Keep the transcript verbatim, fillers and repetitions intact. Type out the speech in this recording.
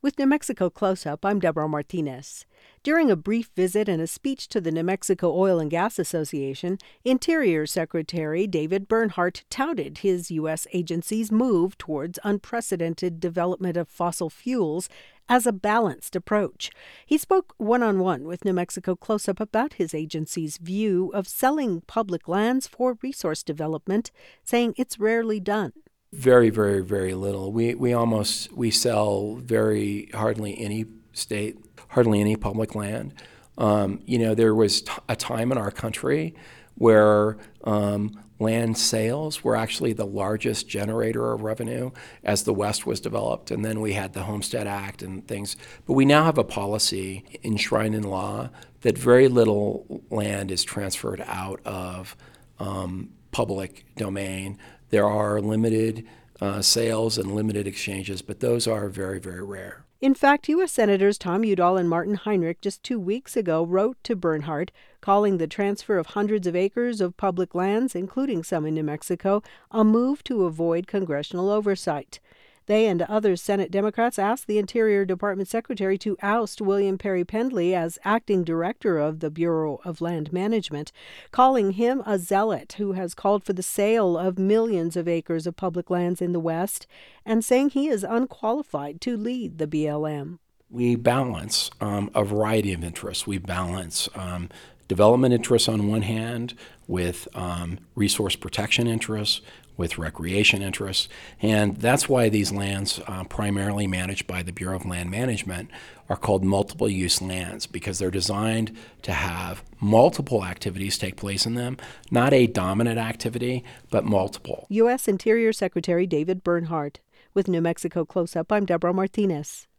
With New Mexico Close-Up, I'm Deborah Martinez. During a brief visit and a speech to the New Mexico Oil and Gas Association, Interior Secretary David Bernhardt touted his U S agency's move towards unprecedented development of fossil fuels as a balanced approach. He spoke one-on-one with New Mexico Close-Up about his agency's view of selling public lands for resource development, saying it's rarely done. Very, very, very little. We we almost we sell very hardly any state, hardly any public land. Um, you know, there was t- a time in our country where um, land sales were actually the largest generator of revenue as the West was developed, and then we had the Homestead Act and things. But we now have a policy enshrined in law that very little land is transferred out of um, public domain. There are limited uh, sales and limited exchanges, but those are very, very rare. In fact, U S. Senators Tom Udall and Martin Heinrich just two weeks ago wrote to Bernhardt, calling the transfer of hundreds of acres of public lands, including some in New Mexico, a move to avoid congressional oversight. They and other Senate Democrats asked the Interior Department Secretary to oust William Perry Pendley as acting director of the Bureau of Land Management, calling him a zealot who has called for the sale of millions of acres of public lands in the West, and saying he is unqualified to lead the B L M. We balance um, a variety of interests. We balance um, development interests on one hand with um, resource protection interests, with recreation interests, and that's why these lands, uh, primarily managed by the Bureau of Land Management, are called multiple use lands because they're designed to have multiple activities take place in them, not a dominant activity, but multiple. U S. Interior Secretary David Bernhardt. With New Mexico Close-Up, I'm Deborah Martinez.